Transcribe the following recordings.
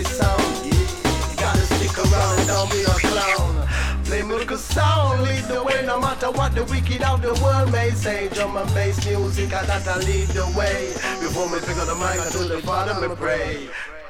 this sound. You gotta stick around and don't be a clown. Play musical sound, lead the way, no matter what the wicked of the world may say. Drum and bass music, I gotta lead the way. Before me pick up the mic, I to the Father me pray.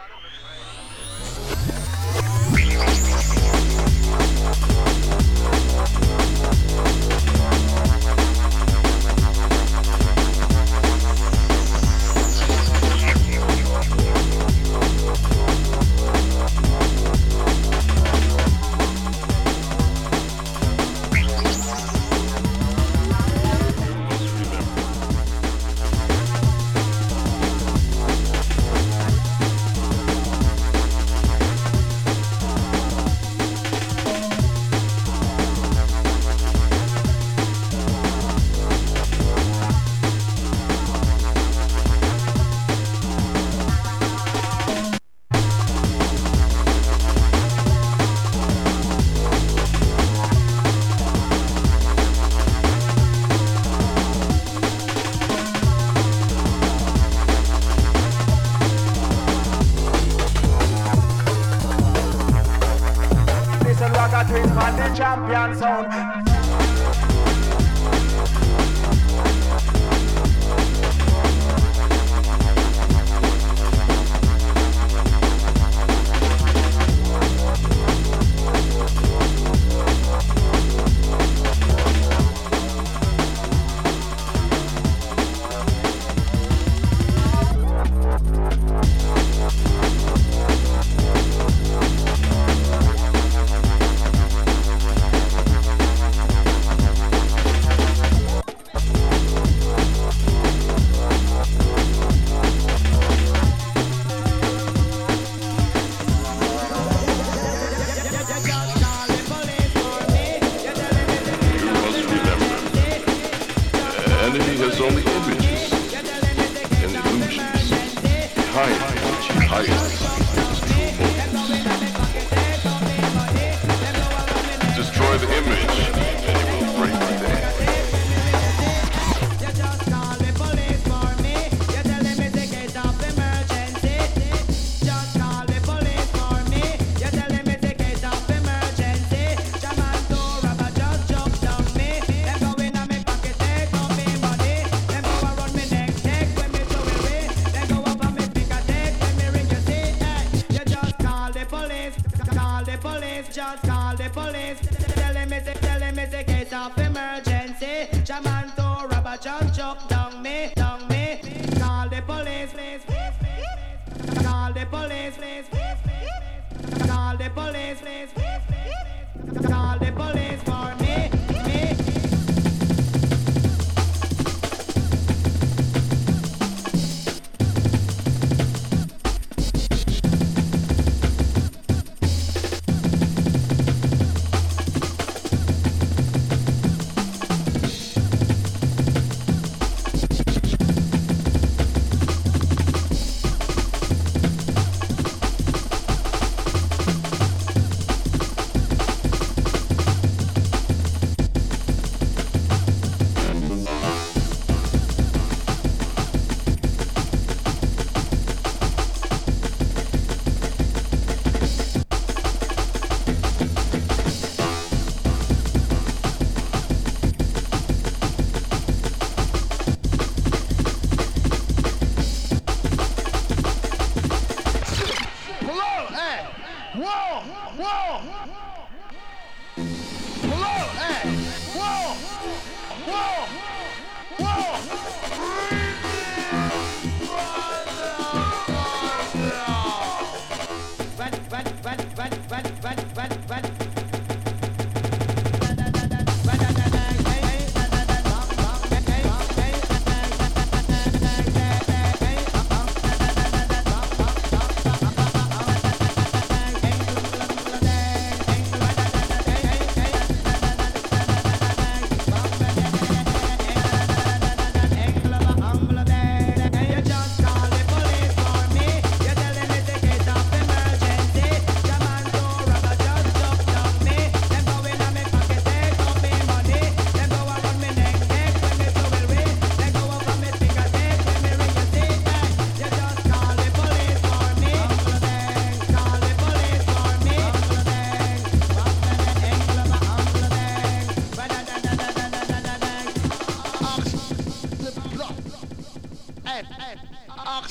Champion sound.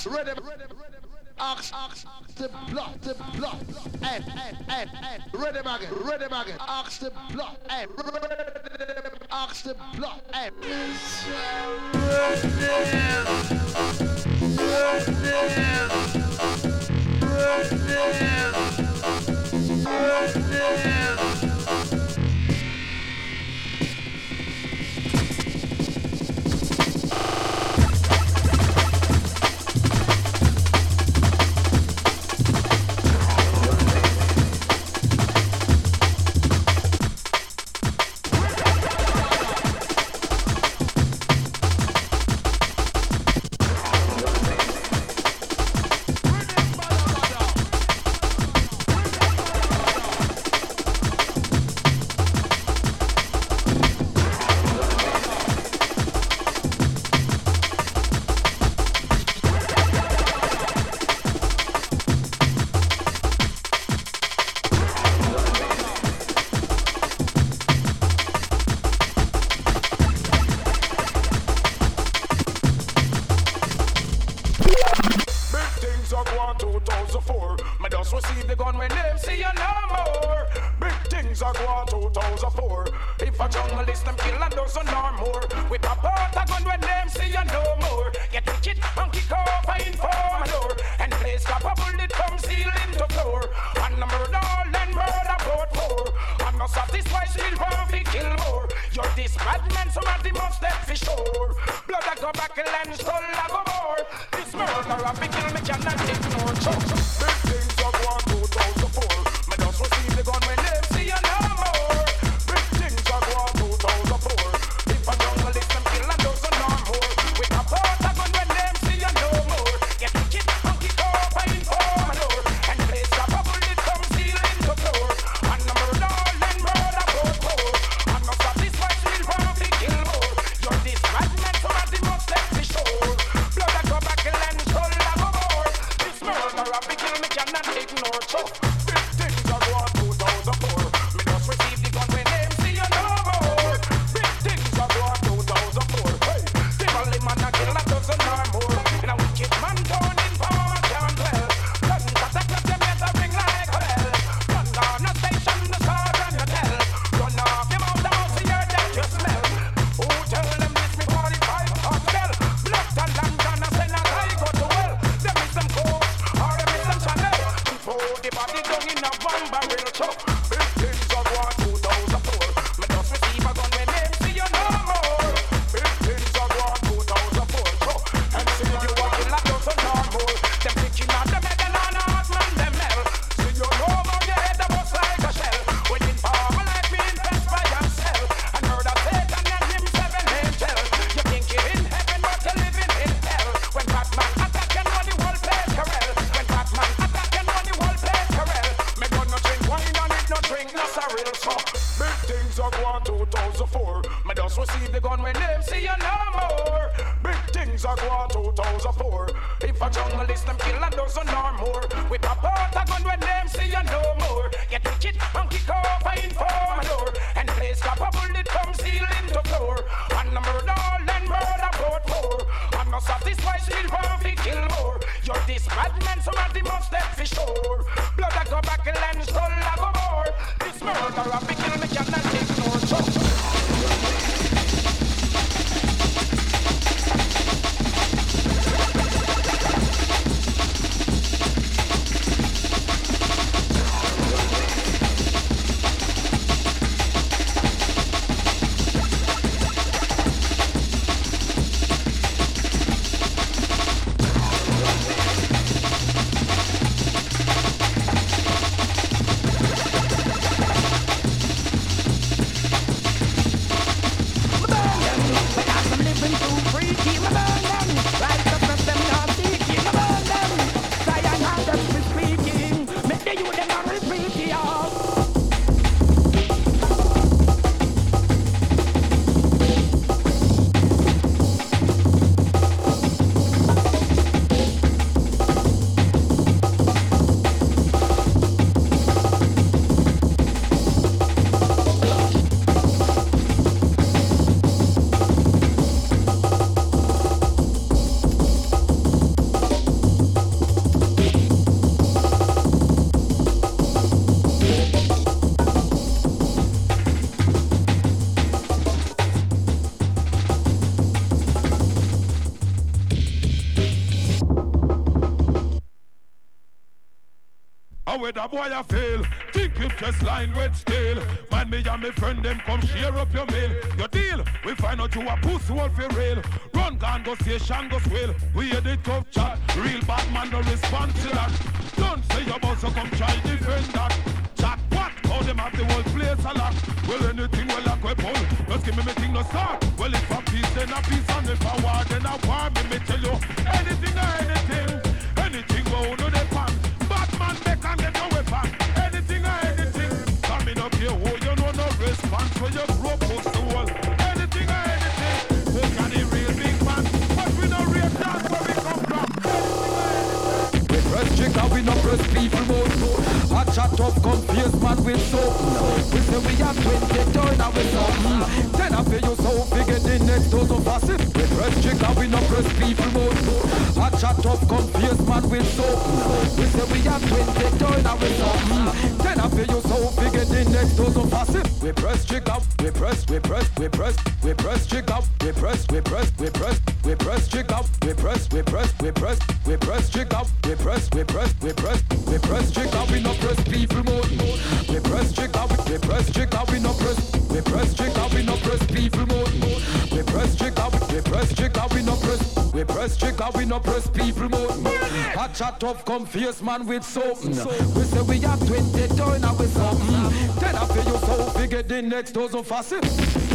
Ask the block, ready again, ask the block, ask the block, How would a boy a fail? Think you just line with steel. Man, me and me friend them come share up your mail. Your deal, we find out you a pussy wolf for real. Run gun, go station, go swell. We hear the tough chat. Real bad man no respond to that. Don't say your boss, so come try defend that. Chat what? How them have the whole place a lock. Well, anything well like we pull. Just give me me thing no start. Well, if a peace then a peace, and if a war then a war. Me tell you anything or anything. Anything go to the pan. Batman make and get no weapon. Anything or anything. Coming up here, oh you know no response. So you grow post the wall. Anything or anything. Who can the real big man? But we no real dance where we come from. We press trigger, we no press people mode. Hot chat up, confused man with soap. We say we have 20 turn and we something. Then I feel you so figure the next dose of acid. We press trigger, we no press people mode. Hot chat up, confused man with soap. We say we have 20 turn and we something. Then I feel you so figure the next dose of acid. We press trigger, we press trigger, we press trigger, we press trigger, we press trigger, we press trigger, we no press people mode. We press trigger, we no press. We press trigger, we no press people mode. We press trigger, we no press. We press trigger, we no press people mode. Hot chat up, come fierce man with something. We say we have 20 turn and we something. Then I feel you so figure the next dozen facet.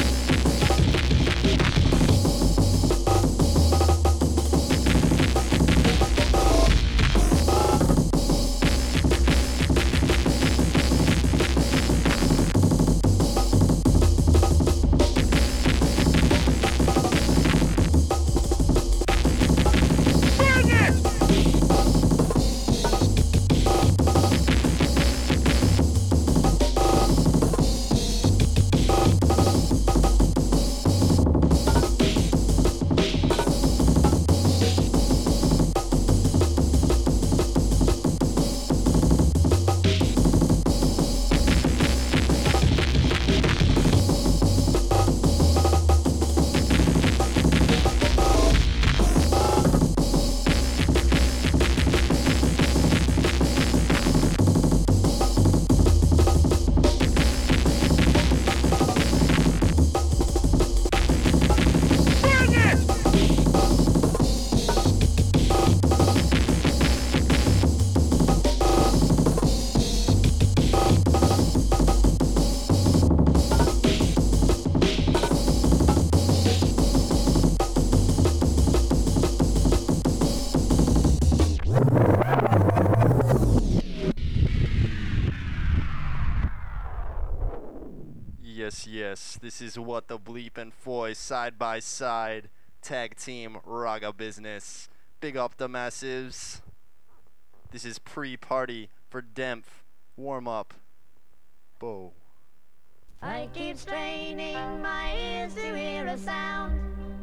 Yes, this is What the Bleep and Foy side by side tag team Raga business. Big up the massives. This is pre-party for Demph. Warm up. Bo. I keep straining my ears to hear a sound.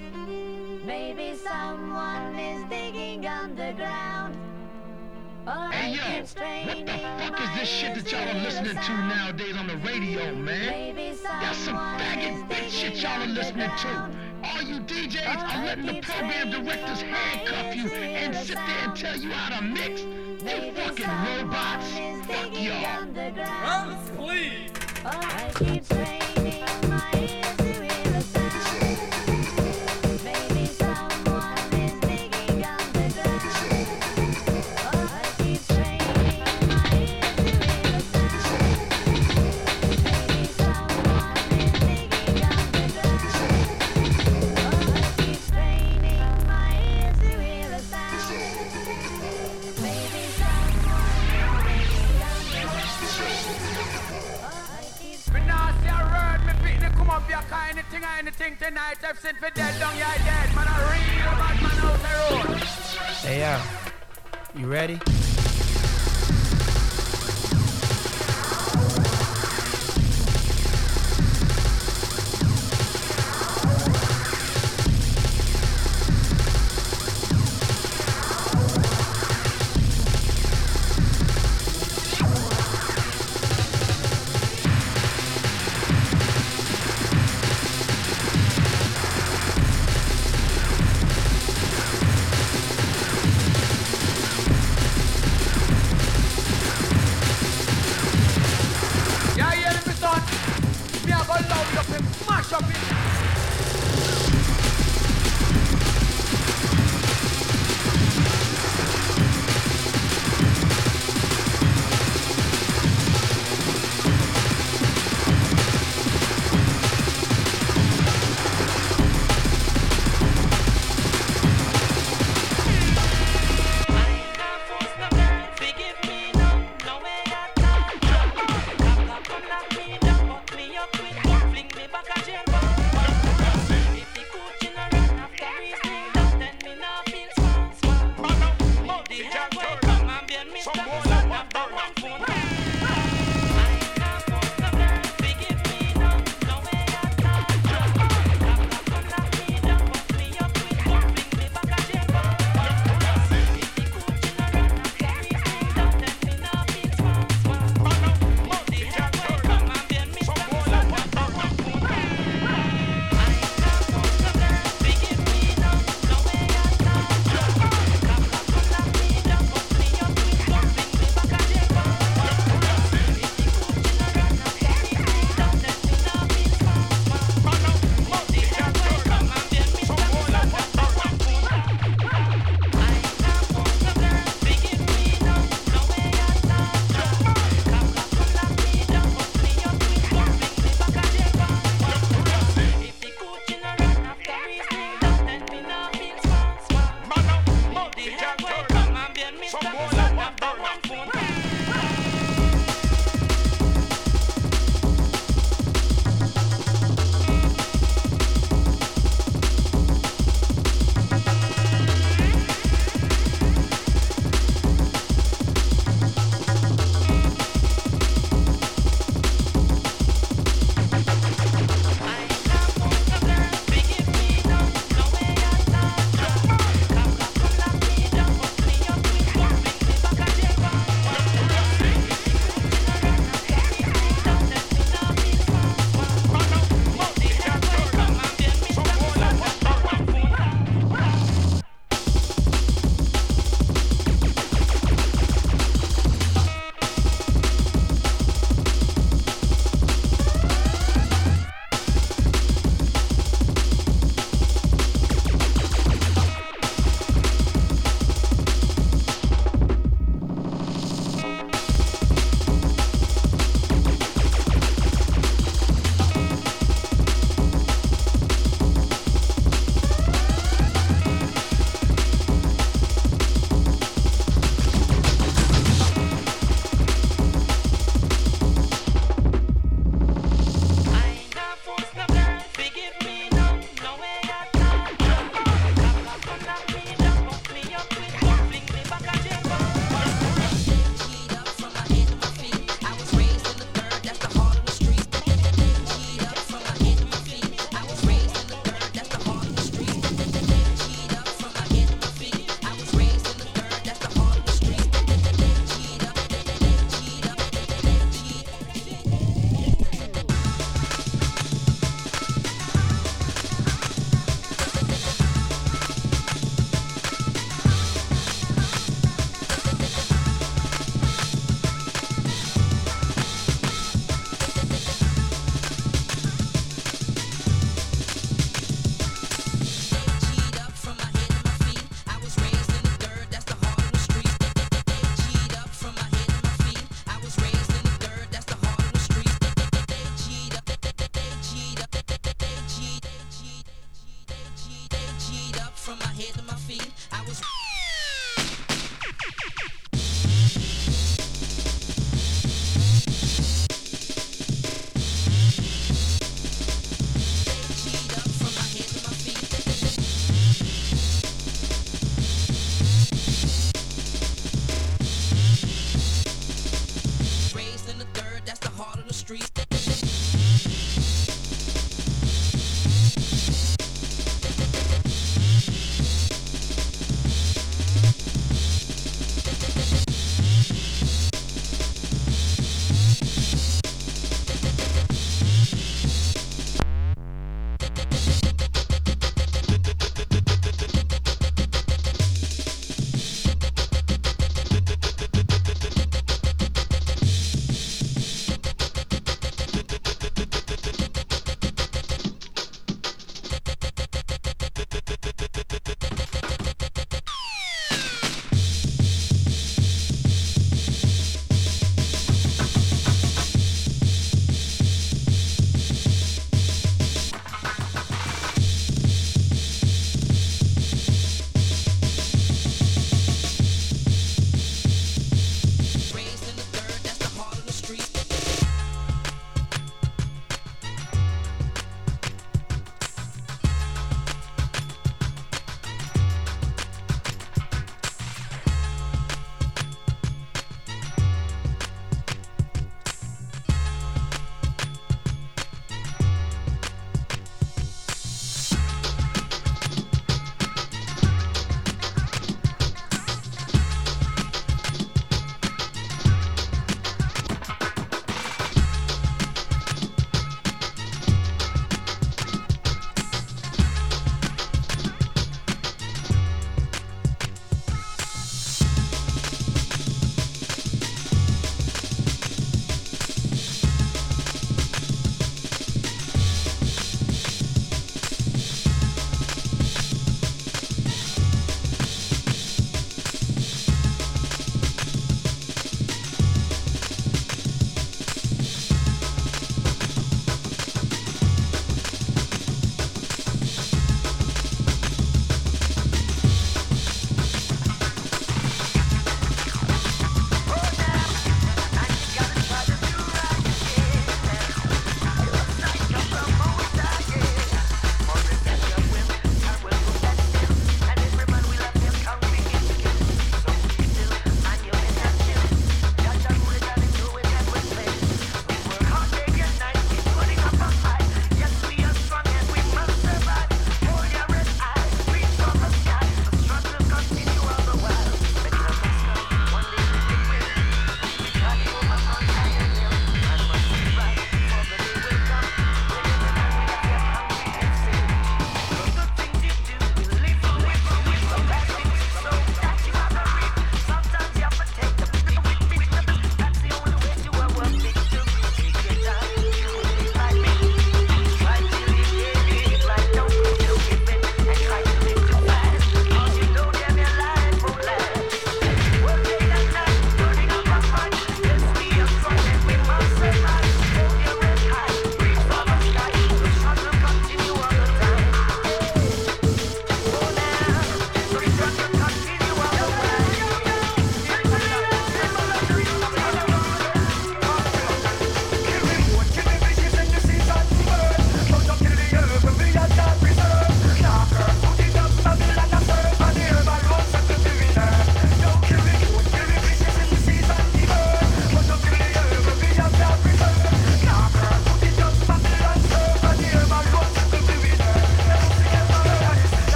Maybe someone is digging underground. Hey yo, what the fuck is this shit that y'all are listening to nowadays on the radio, man? That's some faggot bitch shit y'all are listening to. All you DJs are letting the program directors handcuff you and sit there and tell you how to mix. You fucking robots. Fuck y'all. Runs, please. I keep straining my ears to hear a sound. Maybe someone is digging underground. I keep straining my ears to hear a sound. Maybe someone is digging underground. I keep straining my ears to hear a sound. Maybe someone is digging underground. Me nah see a word, me pick the come up your kind of thing, anything tonight. I've seen for dead, down your dead. Man, a real bad man out the road. Hey, yo, you ready? up it.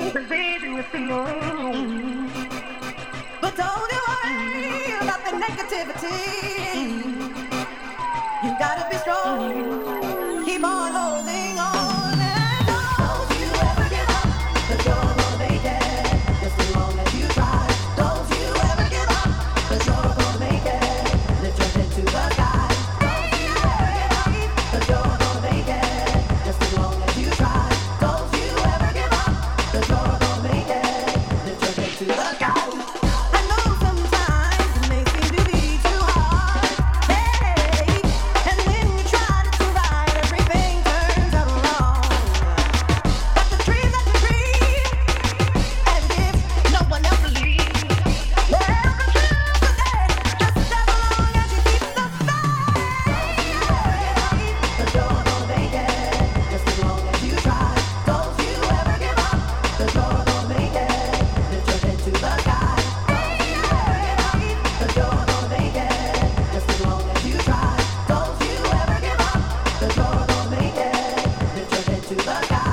But don't you worry about the negativity. You gotta be strong. Keep on holding on. And don't you ever give up. 'Cause you're gonna make it. Just as long as you try. Don't you ever give up. 'Cause you're gonna make it. Lift your head to the sky. Don't you ever give up. 'Cause you're gonna make it. Just as long as you try. Don't you ever give up. 'Cause you're gonna make it. Lift your head to the sky. I know sometimes it may seem to be too hard. Hey, and when you try to survive, everything turns out wrong. But the dreams that you dream, as if no one else believes. Well, the truth is that just as long as you keep the faith, 'cause you're gonna make it. Just as long as you try, don't you ever give up. 'Cause you're gonna make it. Lift your head to the sky. Don't you ever give up. 'Cause you're gonna make it. Just as long as you try, don't you ever give up. 'Cause you're gonna make it. Lift your head to the sky.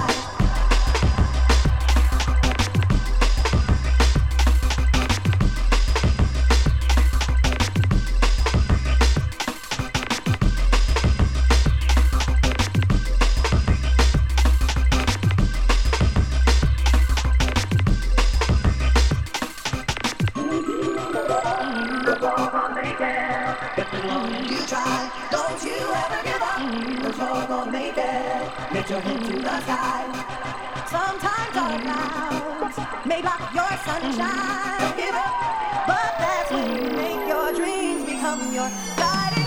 You try, don't you ever give up. 'Cause you're gonna make it. Lift your head to the sky. Sometimes our clouds may block your sunshine. Don't give up. But that's when you make your dreams become your guiding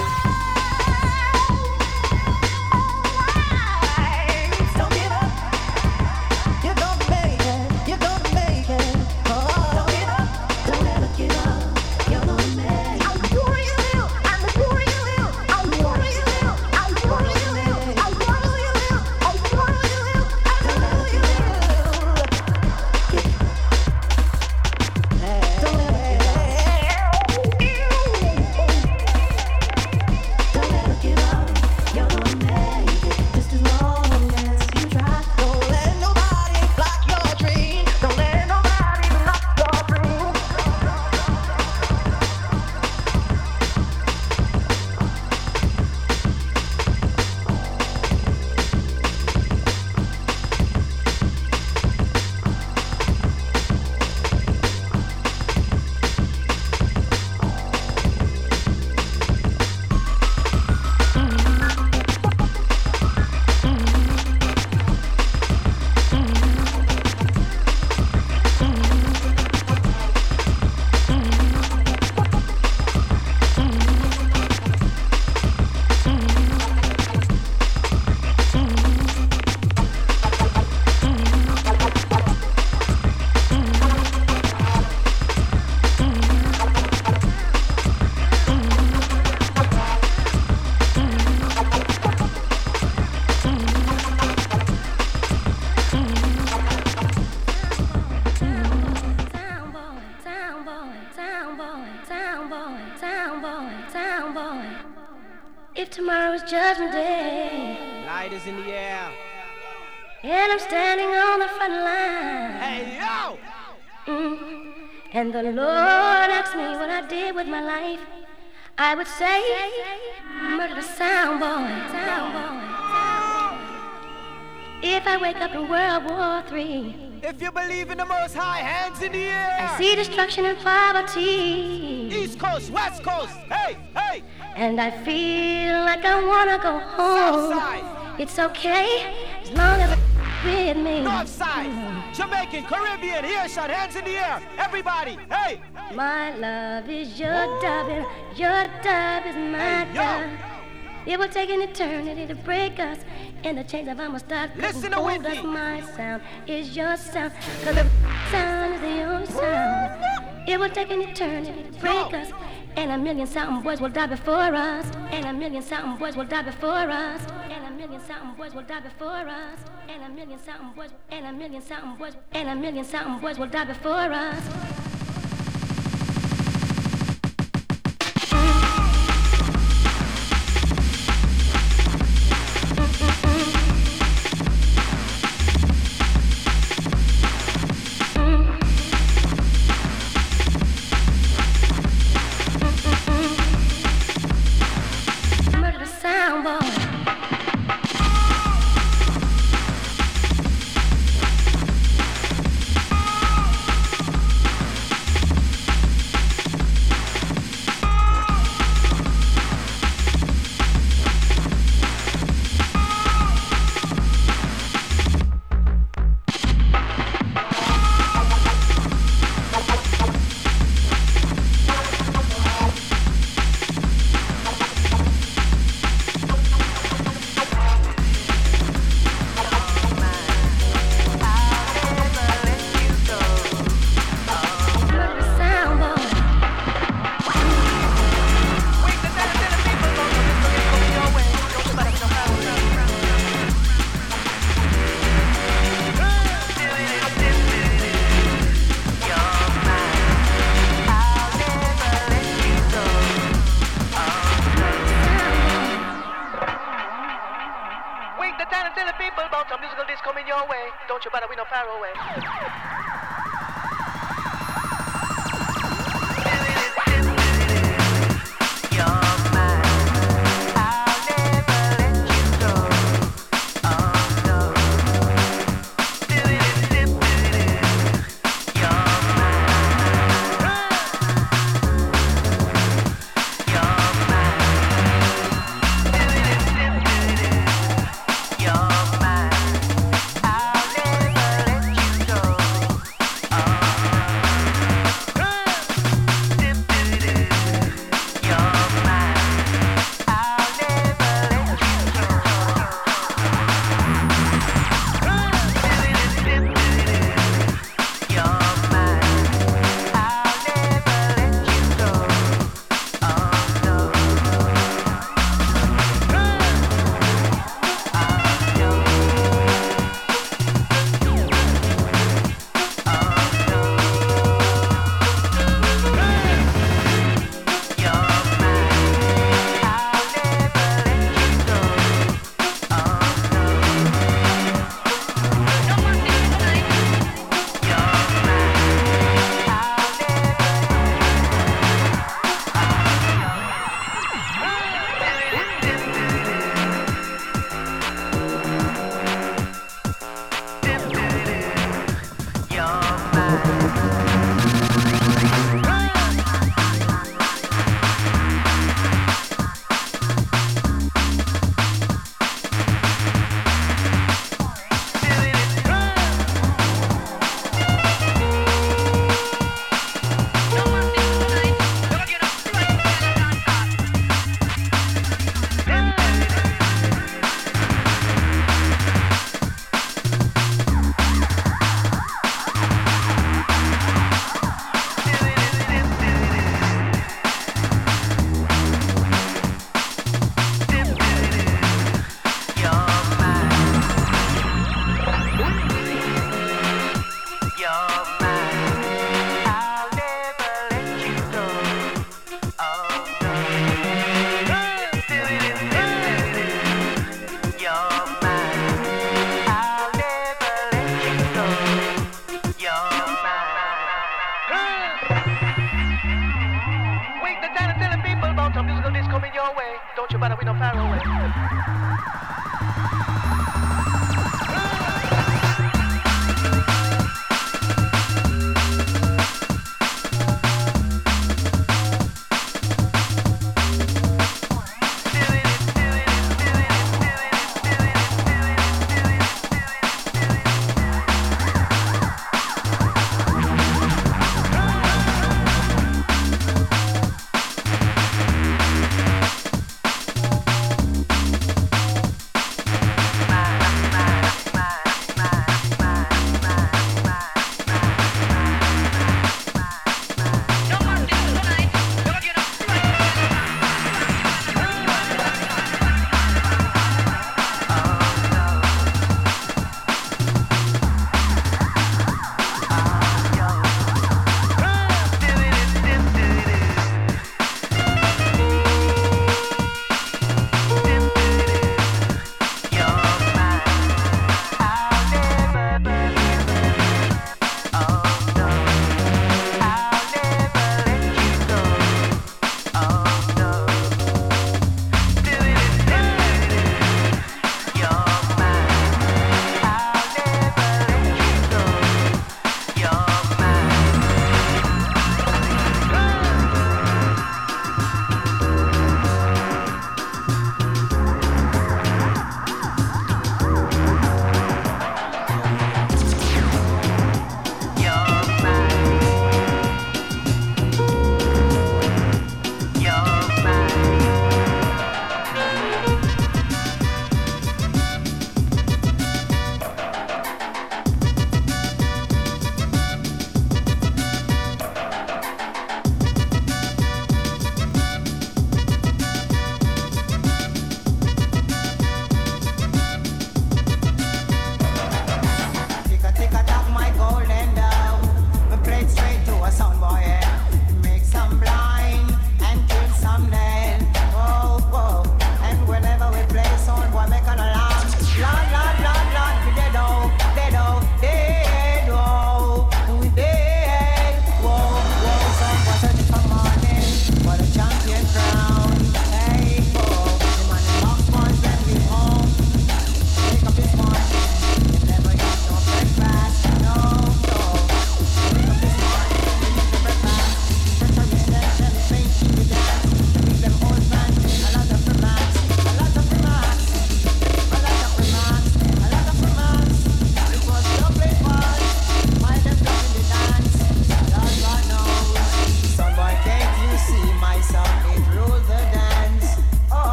lights. Don't give up. You're gonna make it. You're gonna make it. Oh, don't give up. Don't ever give up. You're gonna make it. I'm sure you will. I'm sure you will. I'm sure you will. I'm sure you will. I'm sure you will. I'm sure you will. I'm sure you will. Don't ever give up. Don't ever give up. You're gonna make it. Just as long as you try. Don't let nobody block your dream. Don't let nobody block your dream. If tomorrow's judgment day Light is in the air. and I'm standing on the front line, Hey, yo! and the Lord asks me what I did with my life, I would say, murder the sound boy, sound boy. If I wake up in World War III, If you believe in the Most High, hands in the air. I see destruction and poverty, East Coast, West Coast. Hey, hey. and I feel like I wanna go home. Southside, It's okay, as long as it's with me. North Side, Jamaican, Caribbean, Haitian, hands in the air. Everybody, hey. My love is your dove, and your dove is my Hey, yo. dove. It will take an eternity to break us, and the chains of our start Listen to hold Whitney. us. My sound is your sound, 'cause the sound is the only sound. It will take an eternity to break us, and a million something boys will die before us, and a million something boys will die before us, and a million something boys will die before us, and a million something boys, and a million something boys, and a million something boys will die before us.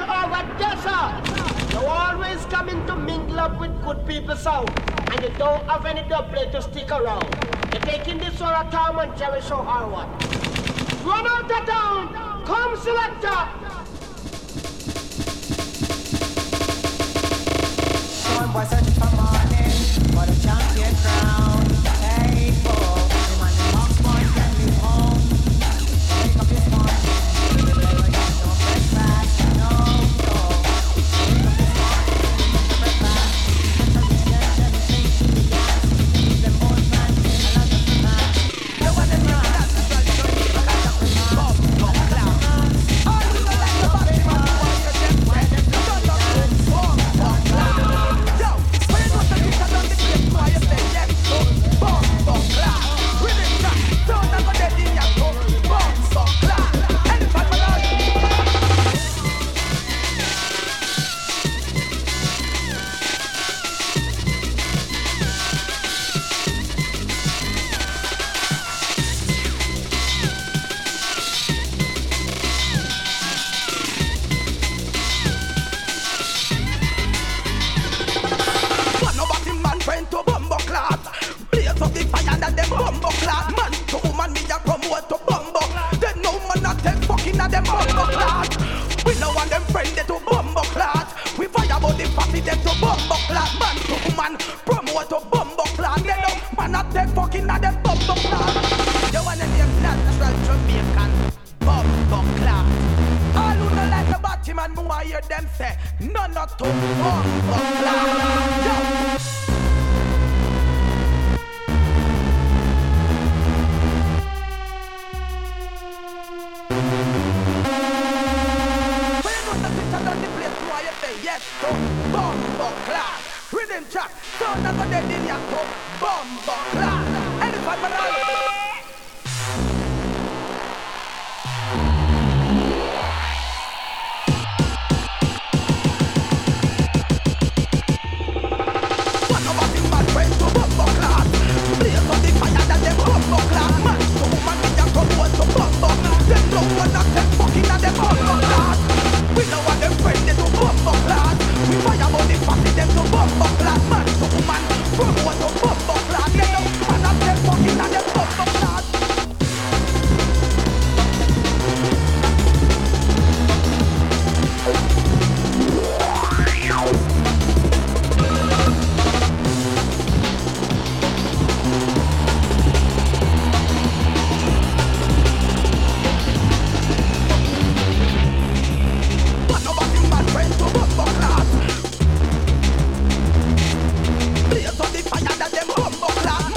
over desert. You always coming to mingle up with good people sound, and you don't have any double to stick around. You're taking this for a Tom and Jerry show or what? Run out of town, come selector. Some boy searching for money, for the champion crown. Hey, oh, the man in Mox Boy can be home. Wake up this morning, never get no breakfast, no, no. Wake up this morning, no breakfast. Get a rich girl, tell me things to the gas. Leave them old man, a lot of the man. No one in your hands, so you don't need to catch up with man. All you don't like the body, man, why you them dead? Don't look good, bomb, bomb, clap. Yo, when you know the picture done the place, why you say yes, so bomb, bomb, clap. Rhythm track, don't go dead in your cup, bomb, bomb, clap. Elephant Malone. One about him man friend to bumbo class. Blaze up the fire that them bumbo class. Man to woman me a promote to bumbo. Then no man a take fucking at them bumbo class. We no want them friend they to bumbo class. We fire about the party them to bumbo class. Man to woman promote to bumbo class. Then no man a take fucking at them bumbo class. You want them natural Jamaican bumbo class. All who no like the Batman, me want hear them say none of to bumbo class. Yo. When you know the picture done the place, why you say yes to bumbo class. Rhythm track, sound a go dead in your cup, bumbo class. Elephant Malone. One of us in bad friends to bumbo class. Blaze up the fire that them bumbo class. Man to woman me a promote to bumbo. Them no one a take fucking at them bumbo class. We know what them friends they to bumbo class. We fire about the party them to bumbo class. Man to woman promote to bumbo class. Them no man a take fucking at them bumbo class. One of us in bad friends to bumbo class. Blaze up the fire that them bumbo class.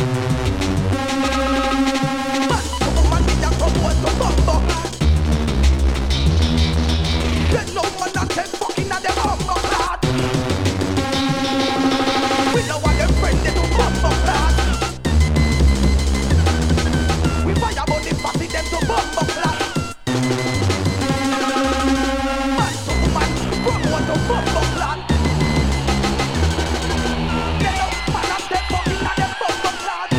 Man to woman me a promote to bumbo. Then no man a take fucking at them bumbo class. We know what them friends they do bumbo class. We fire about the party them to bumbo class. Man to woman promote to bumbo class. Then no man a take fucking at them bumbo class.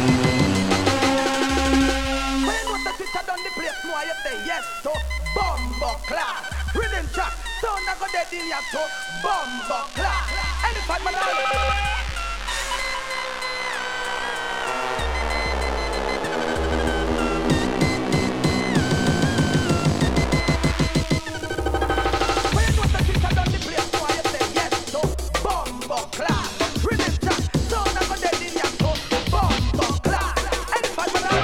When you know the picture done the place, why you say yes to bumbo class. Rhythm track, sound a go dead in your toe, bumbo class. Elephant Malone. When you know the picture done the place, why you say yes to bumbo class. Rhythm track, sound a go dead in your toe, bumbo class. Elephant Malone.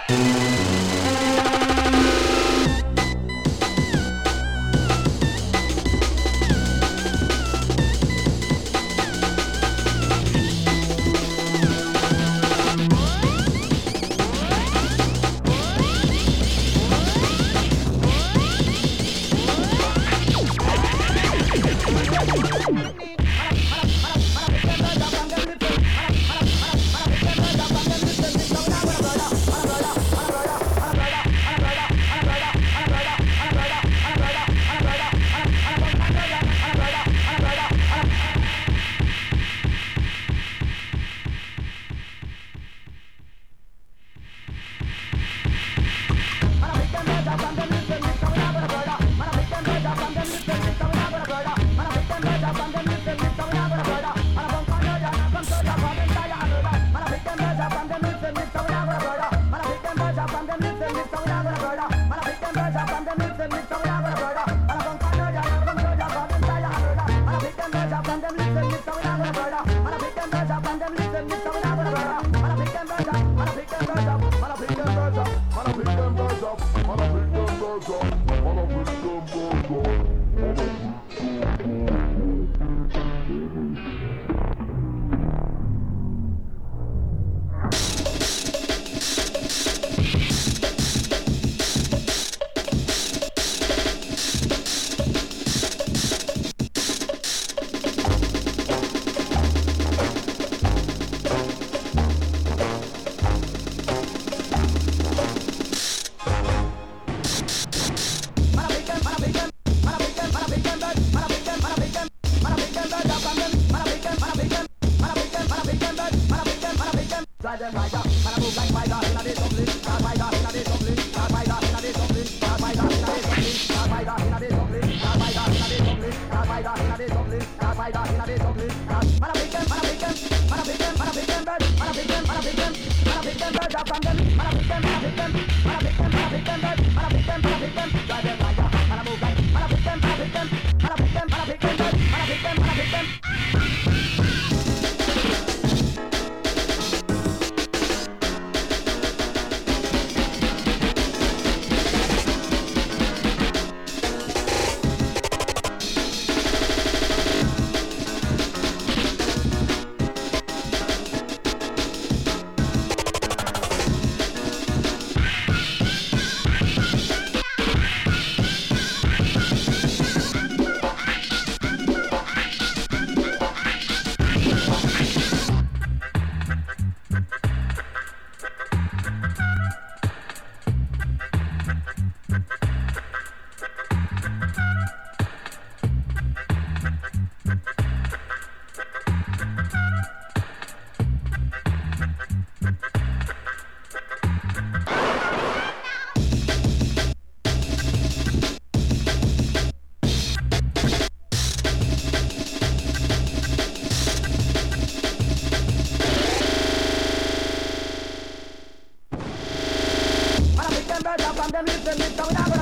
From them listen,